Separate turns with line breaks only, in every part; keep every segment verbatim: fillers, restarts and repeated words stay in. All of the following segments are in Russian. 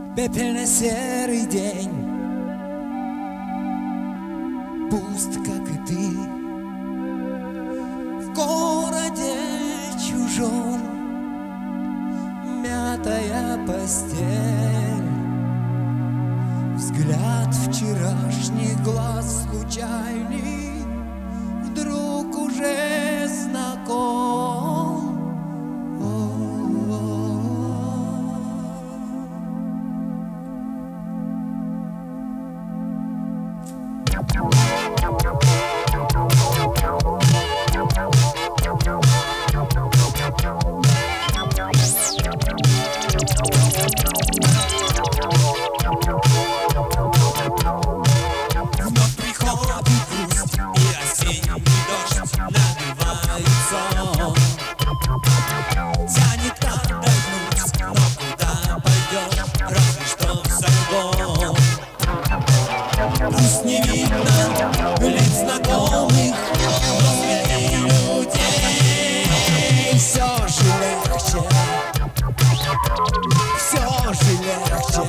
Пепельно-серый день, пуст, как и ты, в городе чужом, мятая постель, взгляд вчерашних глаз случайный вдруг уже знаком. Вновь приходит грусть, и осенний дождь набивает сон. Тянет отдохнуть, но куда пойдешь, разве что в Сайгон. Пусть не видно лиц знакомых, но среди людей все же легче, все же легче.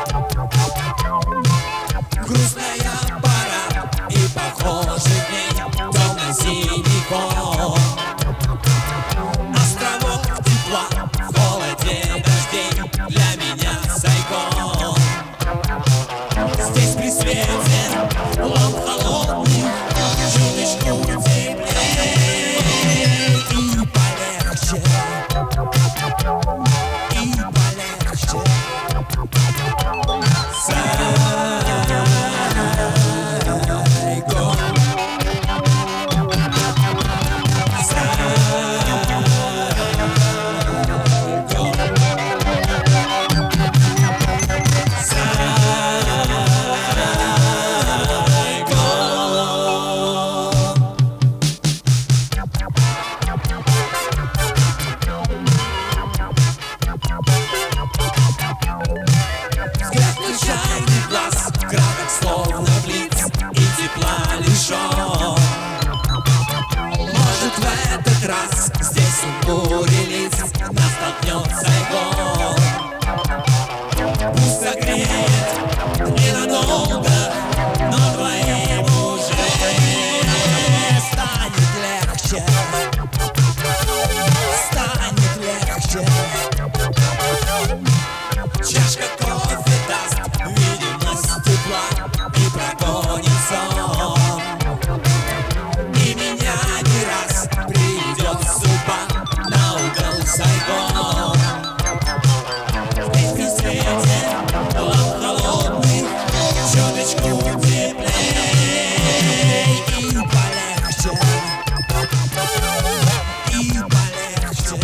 Грустная пора и похожий дней, темно-синий фон. Островок тепла в холоде дождей, для меня Сайгон. Здесь при свете ламп холодных чуточку теплее и полегче, и полегче. Случайный глаз, краток словно блиц, и тепла лишен. Может, в этот раз здесь у бури лиц нас толкнет Сайгон. Пусть согреет ненадолго, но двоим уже станет легче, станет легче. Чашка кофе даст видимость тепла и прогонит сон. И меня не раз приведет судьба на угол Сайгон. Здесь при свете ламп холодных чуточку теплее и полегче, и полегче.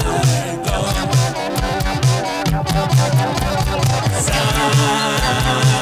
Сайгон.